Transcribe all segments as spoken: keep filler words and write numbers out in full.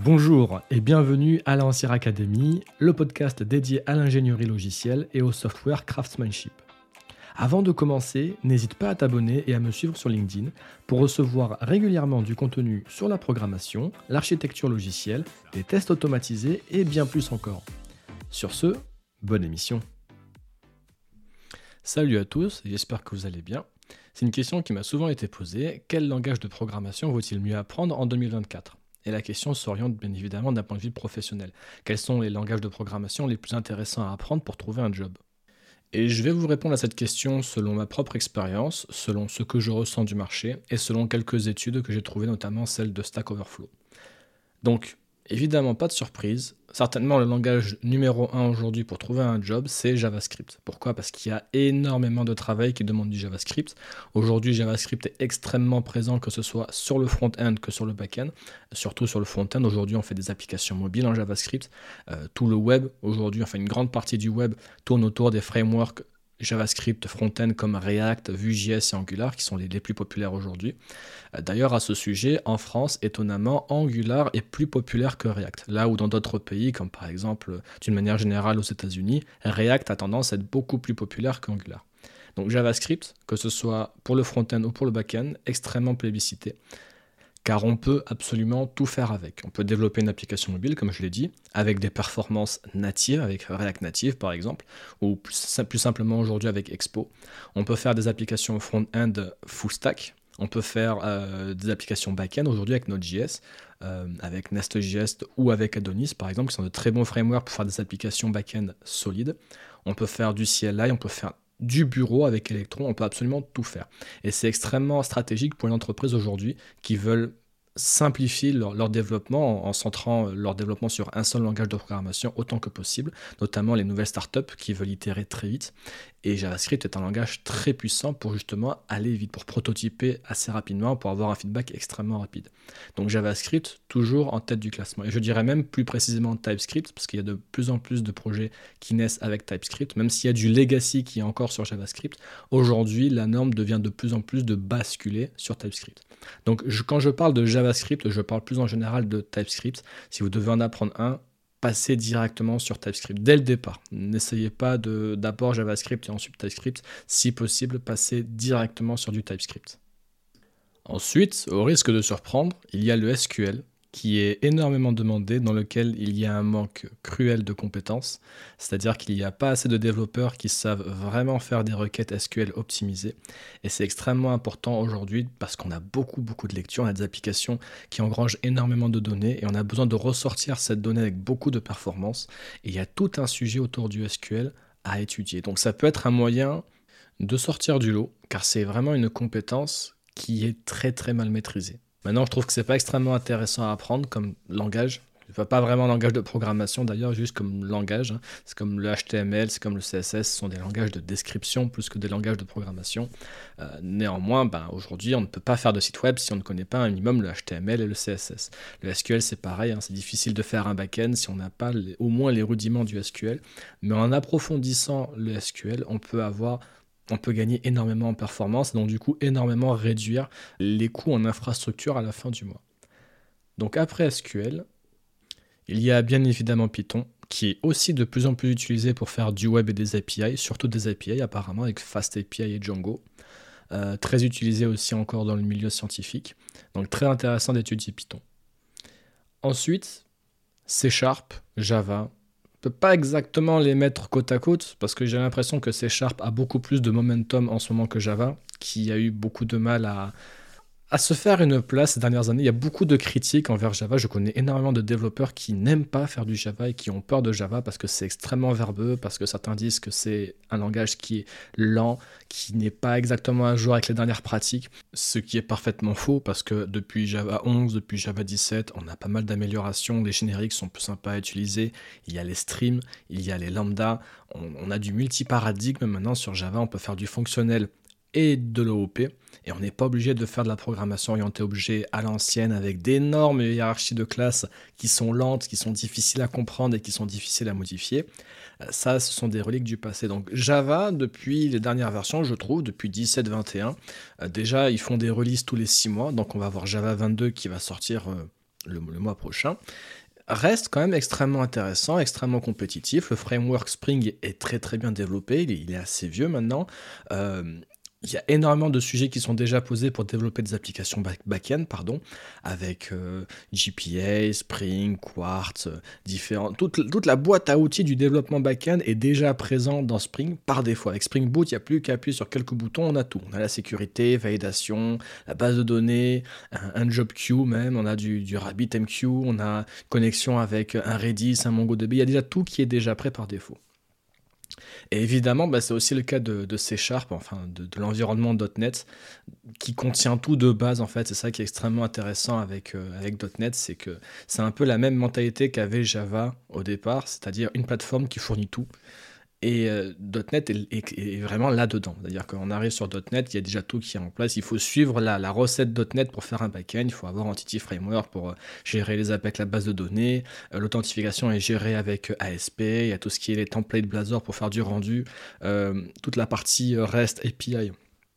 Bonjour et bienvenue à l'Ancien Academy, le podcast dédié à l'ingénierie logicielle et au software craftsmanship. Avant de commencer, n'hésite pas à t'abonner et à me suivre sur LinkedIn pour recevoir régulièrement du contenu sur la programmation, l'architecture logicielle, des tests automatisés et bien plus encore. Sur ce, bonne émission. Salut à tous, j'espère que vous allez bien. C'est une question qui m'a souvent été posée, quel langage de programmation vaut-il mieux apprendre en deux mille vingt-quatre ? Et la question s'oriente bien évidemment d'un point de vue professionnel. Quels sont les langages de programmation les plus intéressants à apprendre pour trouver un job ? Et je vais vous répondre à cette question selon ma propre expérience, selon ce que je ressens du marché et selon quelques études que j'ai trouvées, notamment celle de Stack Overflow. Donc, évidemment, pas de surprise. Certainement, le langage numéro un aujourd'hui pour trouver un job, c'est JavaScript. Pourquoi ? Parce qu'il y a énormément de travail qui demande du JavaScript. Aujourd'hui, JavaScript est extrêmement présent, que ce soit sur le front-end que sur le back-end. Surtout sur le front-end, aujourd'hui, on fait des applications mobiles en JavaScript. Euh, tout le web, aujourd'hui, enfin une grande partie du web, tourne autour des frameworks JavaScript front-end comme React, Vue.js et Angular qui sont les, les plus populaires aujourd'hui. D'ailleurs, à ce sujet, en France, étonnamment, Angular est plus populaire que React. Là où dans d'autres pays, comme par exemple, d'une manière générale aux États-Unis, React a tendance à être beaucoup plus populaire qu'Angular. Donc JavaScript, que ce soit pour le front-end ou pour le back-end, extrêmement plébiscité. Car on peut absolument tout faire avec. On peut développer une application mobile, comme je l'ai dit, avec des performances natives, avec React Native par exemple, ou plus, plus simplement aujourd'hui avec Expo. On peut faire des applications front-end full stack, on peut faire euh, des applications back-end aujourd'hui avec Node.js, euh, avec Nest.js ou avec Adonis par exemple, qui sont de très bons frameworks pour faire des applications back-end solides. On peut faire du C L I, on peut faire du bureau avec Electron, on peut absolument tout faire. Et c'est extrêmement stratégique pour les entreprises aujourd'hui qui veulent simplifier leur, leur développement en, en centrant leur développement sur un seul langage de programmation autant que possible, notamment les nouvelles startups qui veulent itérer très vite. Et JavaScript est un langage très puissant pour justement aller vite, pour prototyper assez rapidement, pour avoir un feedback extrêmement rapide. Donc JavaScript, toujours en tête du classement. Et je dirais même plus précisément TypeScript, parce qu'il y a de plus en plus de projets qui naissent avec TypeScript, même s'il y a du legacy qui est encore sur JavaScript, aujourd'hui la norme devient de plus en plus de basculer sur TypeScript. Donc je, quand je parle de JavaScript, je parle plus en général de TypeScript. Si vous devez en apprendre un, passez directement sur TypeScript dès le départ. N'essayez pas de, d'abord JavaScript et ensuite TypeScript. Si possible, passez directement sur du TypeScript. Ensuite, au risque de surprendre, il y a le S Q L qui est énormément demandé, dans lequel il y a un manque cruel de compétences, c'est-à-dire qu'il n'y a pas assez de développeurs qui savent vraiment faire des requêtes S Q L optimisées, et c'est extrêmement important aujourd'hui parce qu'on a beaucoup beaucoup de lectures, on a des applications qui engrangent énormément de données, et on a besoin de ressortir cette donnée avec beaucoup de performance, et il y a tout un sujet autour du S Q L à étudier. Donc ça peut être un moyen de sortir du lot, car c'est vraiment une compétence qui est très très mal maîtrisée. Maintenant, je trouve que c'est pas extrêmement intéressant à apprendre comme langage. Pas vraiment langage de programmation d'ailleurs, juste comme langage. C'est comme le H T M L, c'est comme le C S S, ce sont des langages de description plus que des langages de programmation. Euh, néanmoins, ben, aujourd'hui, on ne peut pas faire de site web si on ne connaît pas un minimum le H T M L et le C S S. Le S Q L, c'est pareil, hein, c'est difficile de faire un back-end si on n'a pas les, au moins les rudiments du S Q L. Mais en approfondissant le S Q L, on peut avoir... on peut gagner énormément en performance, donc du coup énormément réduire les coûts en infrastructure à la fin du mois. Donc après S Q L, il y a bien évidemment Python, qui est aussi de plus en plus utilisé pour faire du web et des A P I, surtout des A P I apparemment avec FastAPI et Django. Euh, très utilisé aussi encore dans le milieu scientifique, donc très intéressant d'étudier Python. Ensuite, C Sharp, Java. Je ne peux pas exactement les mettre côte à côte parce que j'ai l'impression que C Sharp a beaucoup plus de momentum en ce moment que Java, qui a eu beaucoup de mal à, à se faire une place ces dernières années. Il y a beaucoup de critiques envers Java. Je connais énormément de développeurs qui n'aiment pas faire du Java et qui ont peur de Java parce que c'est extrêmement verbeux, parce que certains disent que c'est un langage qui est lent, qui n'est pas exactement à jour avec les dernières pratiques, ce qui est parfaitement faux parce que depuis Java onze, depuis Java dix-sept, on a pas mal d'améliorations, les génériques sont plus sympas à utiliser, il y a les streams, il y a les lambda, on, on a du multi-paradigme maintenant sur Java, on peut faire du fonctionnel et de l'O O P, et on n'est pas obligé de faire de la programmation orientée objet à l'ancienne avec d'énormes hiérarchies de classes qui sont lentes, qui sont difficiles à comprendre et qui sont difficiles à modifier. Ça, ce sont des reliques du passé. Donc Java, depuis les dernières versions, je trouve, depuis dix-sept vingt et un, euh, déjà, ils font des releases tous les six mois, donc on va avoir Java vingt-deux qui va sortir... Euh, le, le mois prochain, reste quand même extrêmement intéressant, extrêmement compétitif. Le framework Spring est très très bien développé, il est, il est assez vieux maintenant. Euh, il y a énormément de sujets qui sont déjà posés pour développer des applications back- back-end, pardon, avec euh, G P A, Spring, Quartz, euh, différents. Toute, toute la boîte à outils du développement back-end est déjà présente dans Spring par défaut. Avec Spring Boot, il n'y a plus qu'à appuyer sur quelques boutons, on a tout. On a la sécurité, validation, la base de données, un, un job queue même, on a du, du RabbitMQ, on a connexion avec un Redis, un MongoDB, il y a déjà tout qui est déjà prêt par défaut. Et évidemment, bah, c'est aussi le cas de, de C Sharp, enfin de, de l'environnement .NET, qui contient tout de base en fait. C'est ça qui est extrêmement intéressant avec, euh, avec .NET, c'est que c'est un peu la même mentalité qu'avait Java au départ, c'est-à-dire une plateforme qui fournit tout. Et euh, .NET est, est- est vraiment là-dedans. C'est-à-dire qu'on arrive sur .NET, il y a déjà tout qui est en place. Il faut suivre la, la recette .NET pour faire un backend. Il faut avoir Entity Framework pour euh, gérer les apps avec la base de données. Euh, L'authentification est gérée avec euh, A S P. Il y a tout ce qui est les templates Blazor pour faire du rendu. Euh, toute la partie euh, REST A P I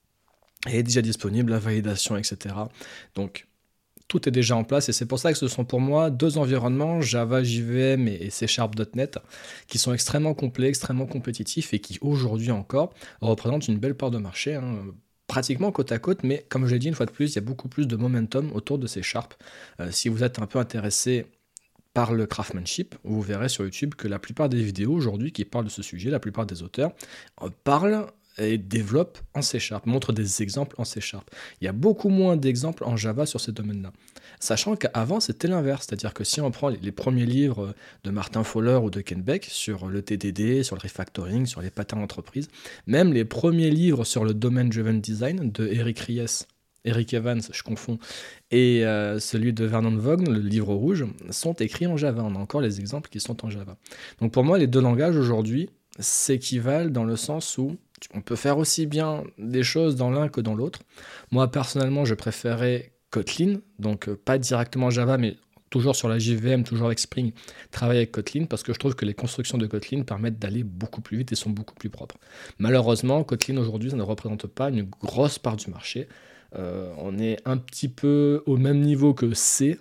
est déjà disponible, la validation, et cetera. Donc, tout est déjà en place et c'est pour ça que ce sont pour moi deux environnements, Java, J V M et, et C Sharp point net, qui sont extrêmement complets, extrêmement compétitifs et qui aujourd'hui encore représentent une belle part de marché, hein, pratiquement côte à côte, mais comme je l'ai dit une fois de plus, il y a beaucoup plus de momentum autour de C Sharp. Euh, si vous êtes un peu intéressé par le craftsmanship, vous verrez sur YouTube que la plupart des vidéos aujourd'hui qui parlent de ce sujet, la plupart des auteurs, euh, parlent et développent en C Sharp, montrent des exemples en C Sharp. Il y a beaucoup moins d'exemples en Java sur ces domaines-là. Sachant qu'avant, c'était l'inverse, c'est-à-dire que si on prend les, les premiers livres de Martin Fowler ou de Ken Beck sur le T D D, sur le refactoring, sur les patterns d'entreprise, même les premiers livres sur le Domain Driven Design de Eric Ries, Eric Evans, je confonds, et euh, celui de Vernon Vaughn, le livre rouge, sont écrits en Java. On a encore les exemples qui sont en Java. Donc pour moi, les deux langages aujourd'hui s'équivalent dans le sens où on peut faire aussi bien des choses dans l'un que dans l'autre. Moi, personnellement, je préférais Kotlin, donc euh, pas directement Java, mais toujours sur la J V M, toujours avec Spring, travailler avec Kotlin, parce que je trouve que les constructions de Kotlin permettent d'aller beaucoup plus vite et sont beaucoup plus propres. Malheureusement, Kotlin aujourd'hui, ça ne représente pas une grosse part du marché. Euh, on est un petit peu au même niveau que C.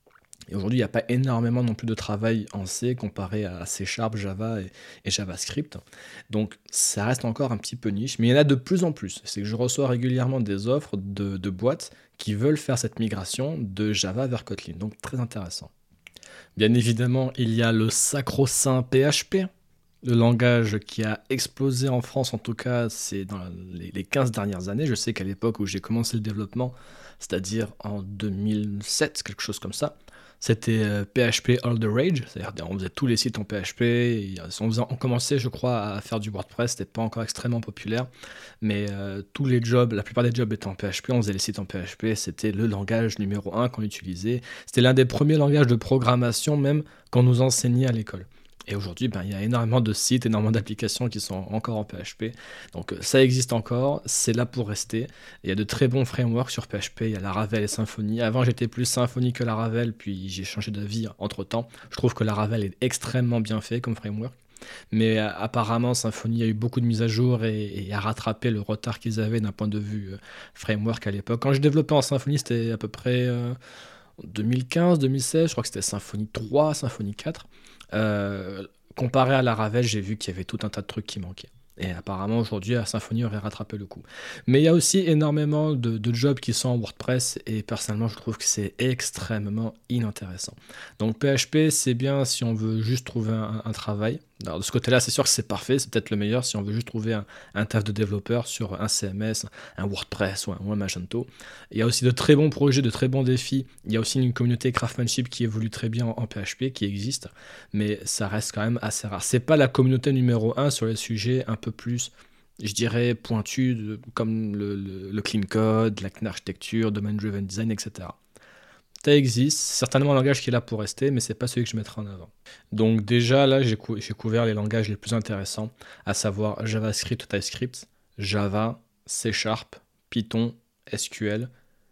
Et aujourd'hui, il n'y a pas énormément non plus de travail en C comparé à C Sharp, Java et, et JavaScript. Donc ça reste encore un petit peu niche, mais il y en a de plus en plus. C'est que je reçois régulièrement des offres de, de boîtes qui veulent faire cette migration de Java vers Kotlin. Donc très intéressant. Bien évidemment, il y a le sacro-saint P H P, le langage qui a explosé en France, en tout cas, c'est dans les, les quinze dernières années. Je sais qu'à l'époque où j'ai commencé le développement, c'est-à-dire en deux mille sept, quelque chose comme ça, c'était euh, P H P all the rage, c'est-à-dire on faisait tous les sites en P H P, et on, faisait- on commençait je crois à faire du WordPress, c'était pas encore extrêmement populaire, mais euh, tous les jobs, la plupart des jobs étaient en P H P, on faisait les sites en P H P, c'était le langage numéro un qu'on utilisait, c'était l'un des premiers langages de programmation même qu'on nous enseignait à l'école. Et aujourd'hui, ben, il y a énormément de sites, énormément d'applications qui sont encore en P H P. Donc euh, ça existe encore, c'est là pour rester. Il y a de très bons frameworks sur P H P, il y a Laravel et Symfony. Avant, j'étais plus Symfony que Laravel, puis j'ai changé d'avis entre-temps. Je trouve que Laravel est extrêmement bien fait comme framework. Mais euh, apparemment, Symfony a eu beaucoup de mises à jour et, et a rattrapé le retard qu'ils avaient d'un point de vue euh, framework à l'époque. Quand je développais en Symfony, c'était à peu près euh, deux mille quinze, deux mille seize, je crois que c'était Symfony trois, Symfony quatre. Euh, comparé à Laravel, j'ai vu qu'il y avait tout un tas de trucs qui manquaient. Et apparemment, aujourd'hui, la Symfony aurait rattrapé le coup. Mais il y a aussi énormément de, de jobs qui sont en WordPress, et personnellement, je trouve que c'est extrêmement inintéressant. Donc P H P, c'est bien si on veut juste trouver un, un travail. Alors, de ce côté-là, c'est sûr que c'est parfait, c'est peut-être le meilleur si on veut juste trouver un, un taf de développeur sur un C M S, un WordPress ou un, ou un Magento. Il y a aussi de très bons projets, de très bons défis. Il y a aussi une communauté craftsmanship qui évolue très bien en, en P H P, qui existe, mais ça reste quand même assez rare. C'est pas la communauté numéro un sur les sujets un peu plus, je dirais, pointus, de- comme le, le, le clean code, l'architecture, domain driven design, et cetera. Ça existe, c'est certainement un langage qui est là pour rester, mais c'est pas celui que je mettrai en avant. Donc déjà là, j'ai, cou- j'ai couvert les langages les plus intéressants, à savoir JavaScript, TypeScript, Java, C Sharp, Python, S Q L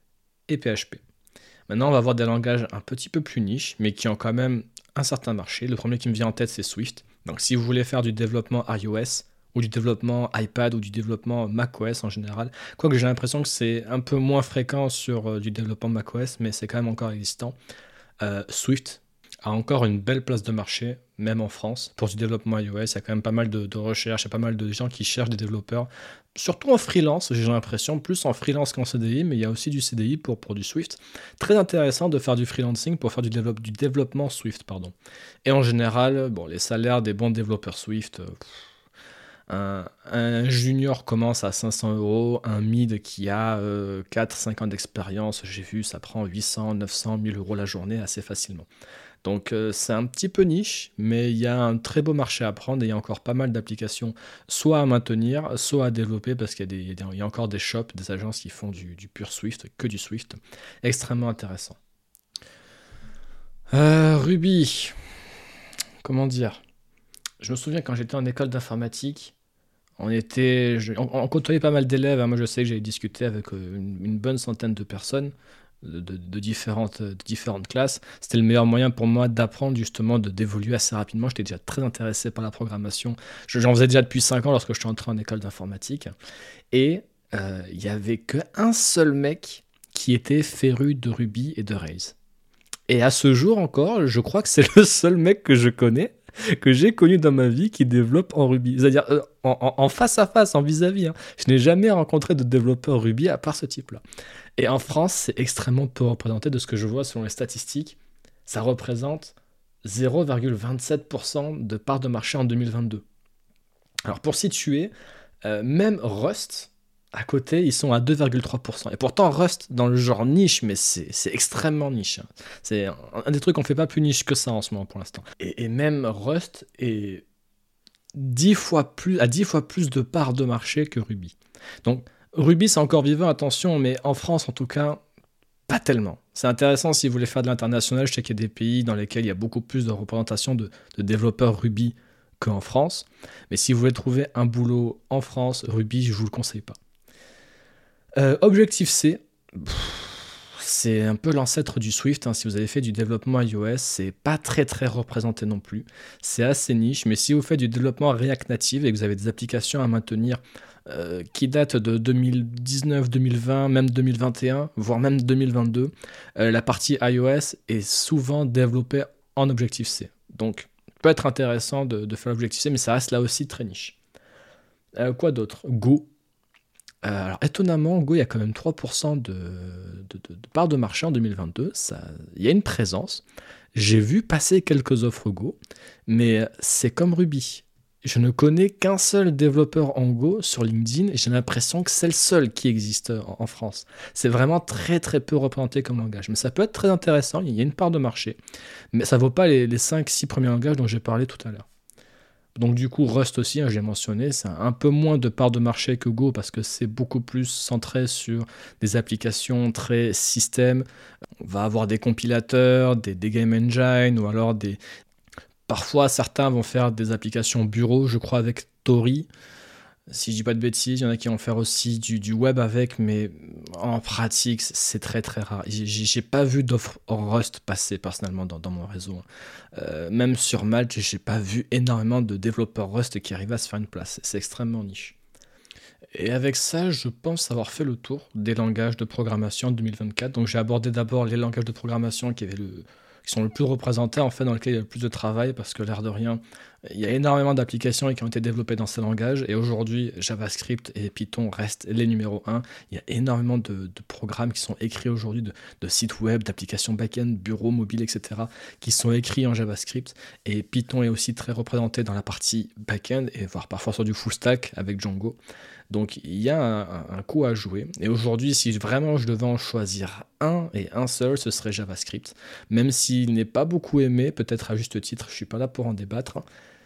et P H P. Maintenant, on va voir des langages un petit peu plus niches, mais qui ont quand même un certain marché. Le premier qui me vient en tête, c'est Swift. Donc si vous voulez faire du développement iOS, ou du développement iPad, ou du développement macOS en général, quoique j'ai l'impression que c'est un peu moins fréquent sur euh, du développement macOS, mais c'est quand même encore existant. Euh, Swift a encore une belle place de marché, même en France, pour du développement iOS. Il y a quand même pas mal de, de recherches, il y a pas mal de gens qui cherchent des développeurs, surtout en freelance, j'ai l'impression, plus en freelance qu'en C D I, mais il y a aussi du C D I pour, pour du Swift. Très intéressant de faire du freelancing pour faire du, développe, du développement Swift, pardon. Et en général, bon, les salaires des bons développeurs Swift... Euh, Un, un junior commence à cinq cents euros, un mid qui a euh, quatre cinq ans d'expérience, j'ai vu, ça prend huit cents, neuf cents, mille euros la journée assez facilement. Donc euh, c'est un petit peu niche, mais il y a un très beau marché à prendre et il y a encore pas mal d'applications, soit à maintenir, soit à développer, parce qu'il y a, des, il y a encore des shops, des agences qui font du, du pur Swift, que du Swift. Extrêmement intéressant. Euh, Ruby, comment dire? Je me souviens quand j'étais en école d'informatique, On était, je- on, on côtoyait pas mal d'élèves, hein. Moi, je sais que j'ai discuté avec euh, une, une bonne centaine de personnes de, de- de différentes, de différentes classes. C'était le meilleur moyen pour moi d'apprendre, justement, de d'évoluer assez rapidement. J'étais déjà très intéressé par la programmation. Je- J'en faisais déjà depuis cinq ans lorsque je suis entré en école d'informatique. Et euh, il y avait qu'un seul mec qui était féru de Ruby et de Rails. Et à ce jour encore, je crois que c'est le seul mec que je connais, que j'ai connu dans ma vie qui développe en Ruby. C'est-à-dire euh, en, en- en face à face, en vis-à-vis, hein. Je n'ai jamais rencontré de développeur Ruby à part ce type-là. Et en France, c'est extrêmement peu représenté de ce que je vois selon les statistiques. Ça représente zéro virgule vingt-sept pour cent de part de marché en deux mille vingt-deux. Alors pour situer, euh, même Rust, à côté, ils sont à deux virgule trois pour cent. Et pourtant, Rust, dans le genre niche, mais c'est c'est extrêmement niche, hein. C'est un, un des trucs qu'on fait pas plus niche que ça en ce moment pour l'instant. Et, et même Rust est dix fois plus, a dix fois plus de part de marché que Ruby. Donc Ruby, c'est encore vivant, attention, mais en France en tout cas, pas tellement. C'est intéressant si vous voulez faire de l'international. Je sais qu'il y a des pays dans lesquels il y a beaucoup plus de représentation de, de développeurs Ruby qu'en France. Mais si vous voulez trouver un boulot en France, Ruby, je vous le conseille pas. Euh, Objective-C, c'est un peu l'ancêtre du Swift, hein. Si vous avez fait du développement iOS, c'est pas très très représenté non plus. C'est assez niche, mais si vous faites du développement React Native et que vous avez des applications à maintenir euh, qui datent de deux mille dix-neuf, deux mille vingt, même deux mille vingt et un, voire même deux mille vingt-deux, euh, la partie iOS est souvent développée en Objective-C. Donc, peut être intéressant de, de faire Objective-C, mais ça reste là aussi très niche. Euh, quoi d'autre? Go. Euh, alors étonnamment, Go, il y a quand même trois pour cent de, de, de- de part de marché en deux mille vingt-deux. Ça, il y a une présence. J'ai vu passer quelques offres Go, mais c'est comme Ruby. Je ne connais qu'un seul développeur en Go sur LinkedIn et j'ai l'impression que c'est le seul qui existe en, en France. C'est vraiment très très peu représenté comme langage. Mais ça peut être très intéressant, il y a une part de marché. Mais ça vaut pas les, les cinq six premiers langages dont j'ai parlé tout à l'heure. Donc du coup, Rust aussi, hein, j'ai mentionné, c'est un peu moins de part de marché que Go parce que c'est beaucoup plus centré sur des applications très système. On va avoir des compilateurs, des, des game engine ou alors des... Parfois, certains vont faire des applications bureau, je crois avec Tori. Si je dis pas de bêtises, il y en a qui vont faire aussi du, du web avec, mais en pratique, c'est très très rare. J'ai j'ai pas vu d'offre Rust passer personnellement dans, dans mon réseau. Euh, même sur Malte, j'ai pas vu énormément de développeurs Rust qui arrivent à se faire une place. C'est extrêmement niche. Et avec ça, je pense avoir fait le tour des langages de programmation en deux mille vingt-quatre. Donc j'ai abordé d'abord les langages de programmation qui, avaient le, qui sont le plus représentés, en fait, dans lesquels il y a le plus de travail, parce que l'air de rien, il y a énormément d'applications qui ont été développées dans ces langages, et aujourd'hui, JavaScript et Python restent les numéros un. Il y a énormément de, de programmes qui sont écrits aujourd'hui, de, de sites web, d'applications back-end, bureaux, mobiles, et cetera, qui sont écrits en JavaScript, et Python est aussi très représenté dans la partie back-end, et voire parfois sur du full stack avec Django. Donc il y a un, un- un coup à jouer. Et aujourd'hui, si vraiment je devais en choisir un et un seul, ce serait JavaScript. Même s'il n'est pas beaucoup aimé, peut-être à juste titre, je suis pas là pour en débattre.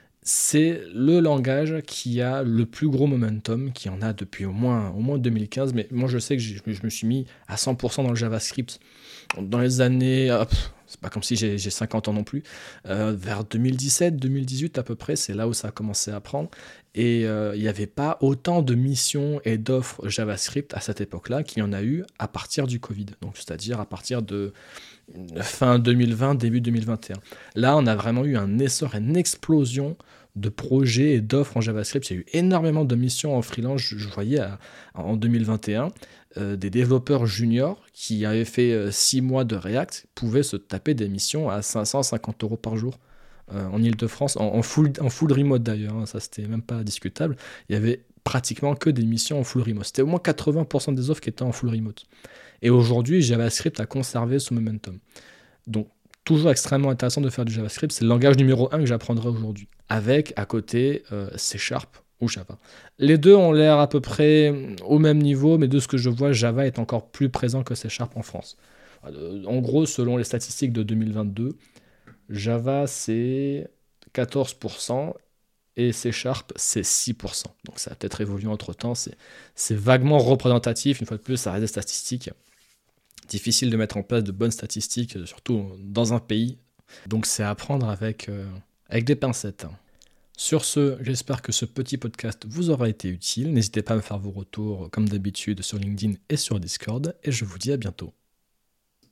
C'est le langage qui a le plus gros momentum, qui en a depuis au moins, au moins deux mille quinze. Mais moi, je sais que j'ai- je me suis mis à cent pour cent dans le JavaScript dans les années... ah, pff, c'est pas comme si j'ai j'ai cinquante ans non plus. Euh, vers deux mille dix-sept, deux mille dix-huit à peu près, c'est là où ça a commencé à prendre. Et euh, il n'y avait pas autant de missions et d'offres JavaScript à cette époque-là qu'il y en a eu à partir du Covid. Donc, c'est-à-dire à partir de fin deux mille vingt, début deux mille vingt et un. Là, on a vraiment eu un essor, une explosion de projets et d'offres en JavaScript. Il y a eu énormément de missions en freelance. Je, je voyais à- en deux mille vingt et un euh, des développeurs juniors qui avaient fait six mois de React pouvaient se taper des missions à cinq cent cinquante euros par jour euh, en Ile-de-France, en, en full, en full remote d'ailleurs, hein, ça c'était même pas discutable. Il y avait pratiquement que des missions en full remote. C'était au moins quatre-vingts pour cent des offres qui étaient en full remote. Et aujourd'hui, JavaScript a conservé ce momentum. Donc, toujours extrêmement intéressant de faire du JavaScript. C'est le langage numéro un que j'apprendrai aujourd'hui. Avec, à côté, euh, C Sharp ou Java. Les deux ont l'air à peu près au même niveau, mais de ce que je vois, Java est encore plus présent que C Sharp en France. Euh, En gros, selon les statistiques de deux mille vingt-deux, Java, c'est quatorze pour cent et C Sharp, c'est six pour cent. Donc ça a peut-être évolué entre-temps. C'est, c'est vaguement représentatif. Une fois de plus, ça reste des statistiques. Difficile de mettre en place de bonnes statistiques, euh, surtout dans un pays. Donc c'est à prendre avec, euh, avec des pincettes. Sur ce, j'espère que ce petit podcast vous aura été utile. N'hésitez pas à me faire vos retours, comme d'habitude, sur LinkedIn et sur Discord. Et je vous dis à bientôt.